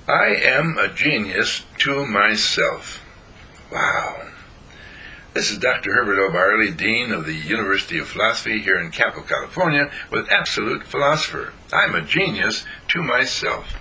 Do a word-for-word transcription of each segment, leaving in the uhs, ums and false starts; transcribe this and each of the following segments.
I am a genius to myself. Wow. This is Doctor Herbert O'Barley, Dean of the University of Philosophy here in Capel, California, with Absolute Philosopher. I'm a genius to myself.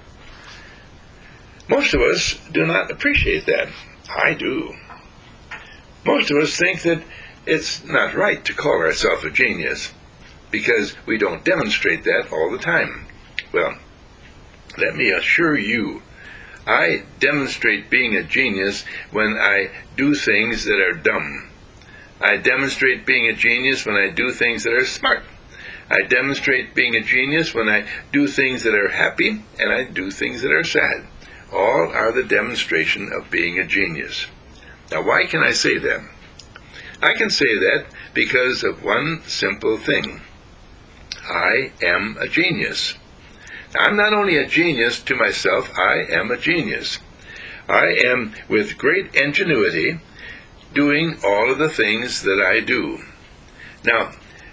Most of us do not appreciate that. I do. Most of us think that it's not right to call ourselves a genius because we don't demonstrate that all the time. Well, let me assure you, I demonstrate being a genius when I do things that are dumb. I demonstrate being a genius when I do things that are smart. I demonstrate being a genius when I do things that are happy and I do things that are sad. All are the demonstration of being a genius. Now, why can I say that? I can say that because of one simple thing. I am a genius. I'm not only a genius to myself, I am a genius. I am, with great ingenuity, doing all of the things that I do. Now,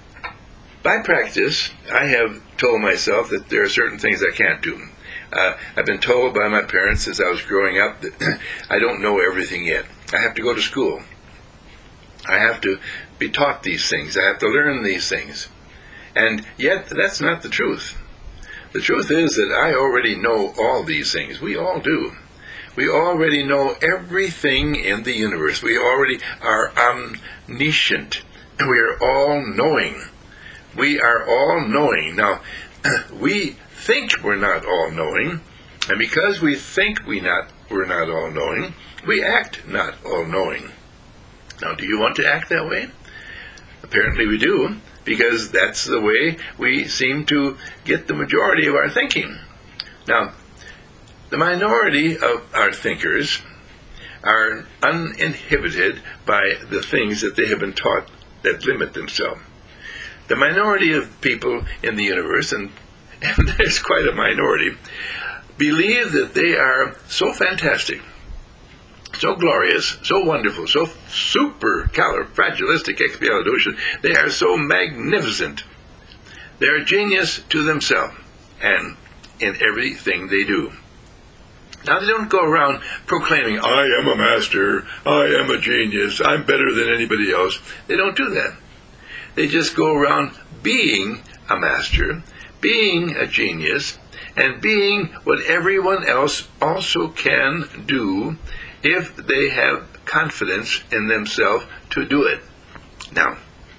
by practice, I have told myself that there are certain things I can't do. Uh, I've been told by my parents since I was growing up that I don't know everything yet. I have to go to school. I have to be taught these things. I have to learn these things. And yet, that's not the truth. The truth is that I already know all these things. We all do. We already know everything in the universe. We already are omniscient. We are all knowing. We are all knowing. Now, we think we're not all knowing, and because we think we not we're not all knowing, we act not all knowing. Now, do you want to act that way? Apparently we do, because that's the way we seem to get the majority of our thinking. Now, the minority of our thinkers are uninhibited by the things that they have been taught that limit themselves. The minority of people in the universe, and, and there's quite a minority, believe that they are so fantastic, so glorious, so wonderful, so super califragilisticexpialidocious. They are so magnificent. They're a genius to themselves and in everything they do. Now, they don't go around proclaiming, I am a master, I am a genius, I'm better than anybody else. They don't do that. They just go around being a master, being a genius, and being what everyone else also can do if they have confidence in themselves to do it. Now,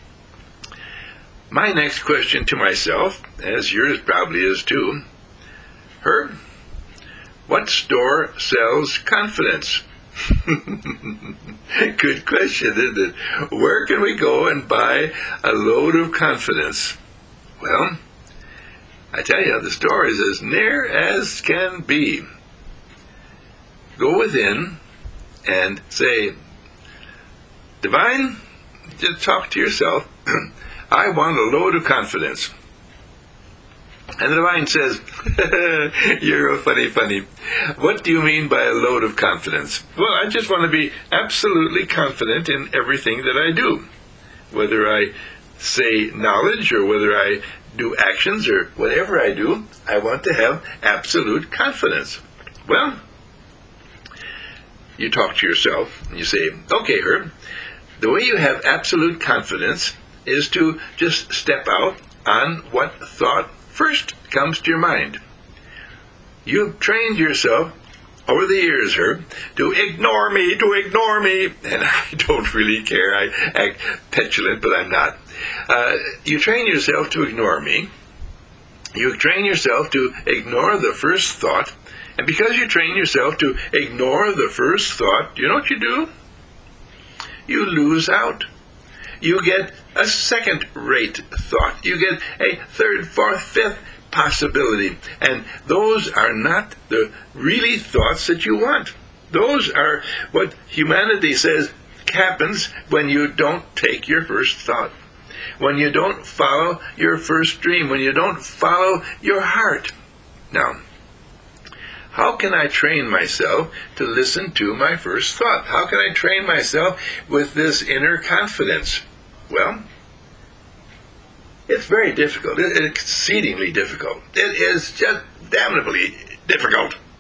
my next question to myself, as yours probably is too, Herb, what store sells confidence? Good question, isn't it? Where can we go and buy a load of confidence? Well, I tell you, the store is as near as can be. Go within and say, Divine, just talk to yourself, I want a load of confidence. And the Divine says, you're a funny, funny. What do you mean by a load of confidence? Well, I just want to be absolutely confident in everything that I do. Whether I say knowledge or whether I do actions or whatever I do, I want to have absolute confidence. Well, you talk to yourself and you say, okay, Herb, the way you have absolute confidence is to just step out on what thought first comes to your mind. You've trained yourself over the years, Herb, to ignore me, to ignore me, and I don't really care. I act petulant, but I'm not. Uh, you train yourself to ignore me. You train yourself to ignore the first thought, and because you train yourself to ignore the first thought, you know what you do? You lose out. You get a second-rate thought. You get a third, fourth, fifth possibility. And those are not the really thoughts that you want. Those are what humanity says happens when you don't take your first thought. When you don't follow your first dream. When you don't follow your heart. Now, how can I train myself to listen to my first thought? How can I train myself with this inner confidence? Well, it's very difficult. It's exceedingly difficult. It is just damnably difficult.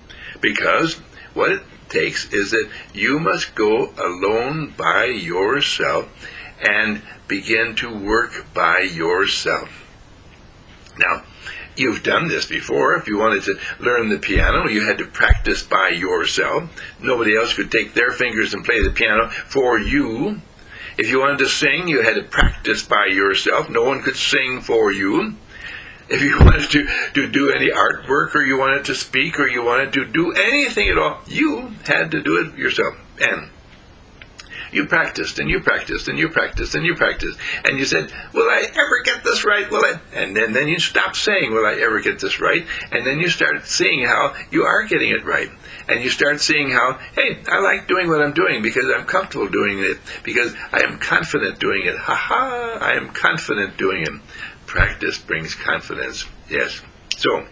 Because what it takes is that you must go alone by yourself and begin to work by yourself. Now, you've done this before. If you wanted to learn the piano, you had to practice by yourself. Nobody else could take their fingers and play the piano for you. If you wanted to sing, you had to practice by yourself. No one could sing for you. If you wanted to, to do any artwork, or you wanted to speak, or you wanted to do anything at all, you had to do it yourself. And you practiced, and you practiced, and you practiced, and you practiced. And you said, will I ever get this right? Will I? And then, then you stopped saying, will I ever get this right? And then you start seeing how you are getting it right. And you start seeing how, hey, I like doing what I'm doing because I'm comfortable doing it, because I am confident doing it. Ha ha, I am confident doing it. Practice brings confidence. Yes. So,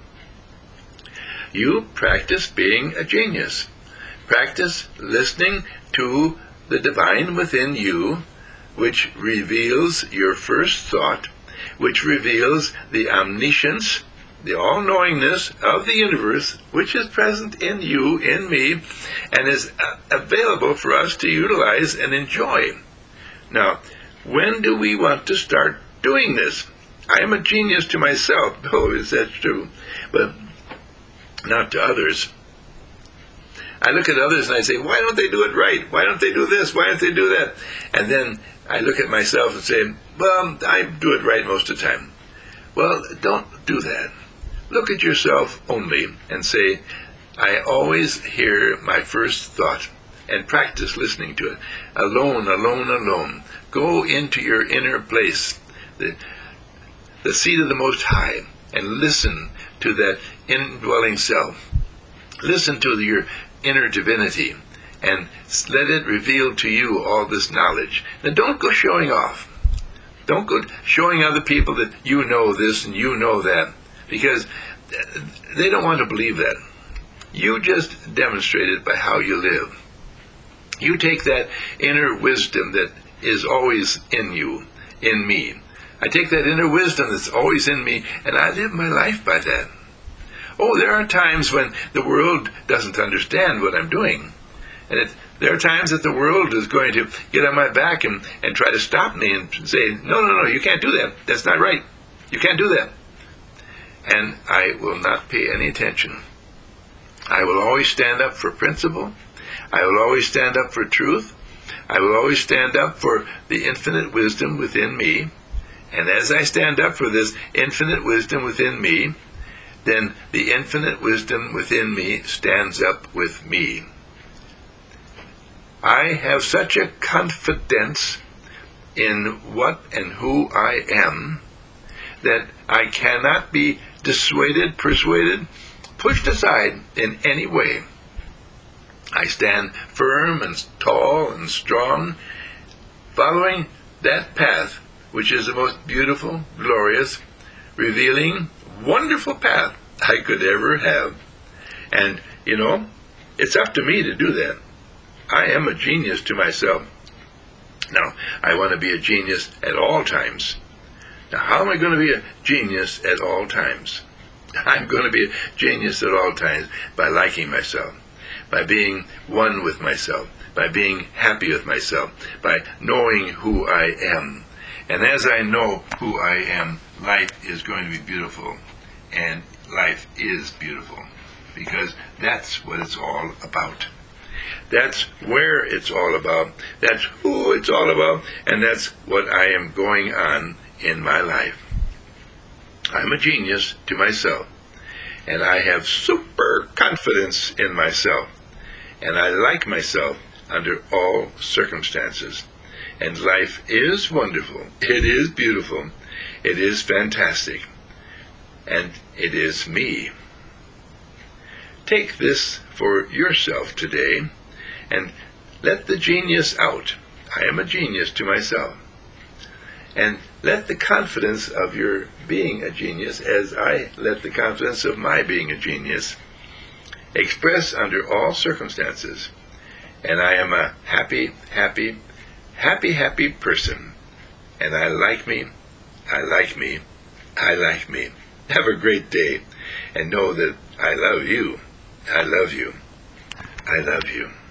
you practice being a genius. Practice listening to the divine within you, which reveals your first thought, which reveals the omniscience, the all-knowingness of the universe, which is present in you, in me, and is available for us to utilize and enjoy. Now, when do we want to start doing this? I am a genius to myself. Oh, is that true? But not to others. I look at others and I say, why don't they do it right? Why don't they do this? Why don't they do that? And then I look at myself and say, well, I do it right most of the time. Well, don't do that. Look at yourself only and say, I always hear my first thought, and practice listening to it. Alone, alone, alone. Go into your inner place, the, the seat of the Most High, and listen to that indwelling self. Listen to your inner divinity, and let it reveal to you all this knowledge. Now, don't go showing off. Don't go showing other people that you know this and you know that, because they don't want to believe that. You just demonstrate it by how you live. You take that inner wisdom that is always in you, in me. I take that inner wisdom that's always in me, and I live my life by that. Oh, there are times when the world doesn't understand what I'm doing. And it, there are times that the world is going to get on my back and, and try to stop me and say, no, no, no, you can't do that. That's not right. You can't do that. And I will not pay any attention. I will always stand up for principle. I will always stand up for truth. I will always stand up for the infinite wisdom within me. And as I stand up for this infinite wisdom within me, then the infinite wisdom within me stands up with me. I have such a confidence in what and who I am that I cannot be dissuaded, persuaded, pushed aside in any way. I stand firm and tall and strong, following that path, which is the most beautiful, glorious, revealing, wonderful path I could ever have. And, you know, it's up to me to do that. I am a genius to myself. Now, I want to be a genius at all times. Now, how am I going to be a genius at all times? I'm going to be a genius at all times by liking myself, by being one with myself, by being happy with myself, by knowing who I am. And as I know who I am, life is going to be beautiful. And life is beautiful, because that's what it's all about. That's where it's all about. That's who it's all about. And that's what I am going on in my life. I'm a genius to myself. And I have super confidence in myself. And I like myself under all circumstances. And life is wonderful. It is beautiful. It is fantastic. And it is me. Take this for yourself today, and let the genius out. I am a genius to myself. And let the confidence of your being a genius, as I let the confidence of my being a genius, express under all circumstances. And I am a happy, happy, happy, happy person. And I like me, I like me, I like me. Have a great day, and know that I love you. I love you. I love you.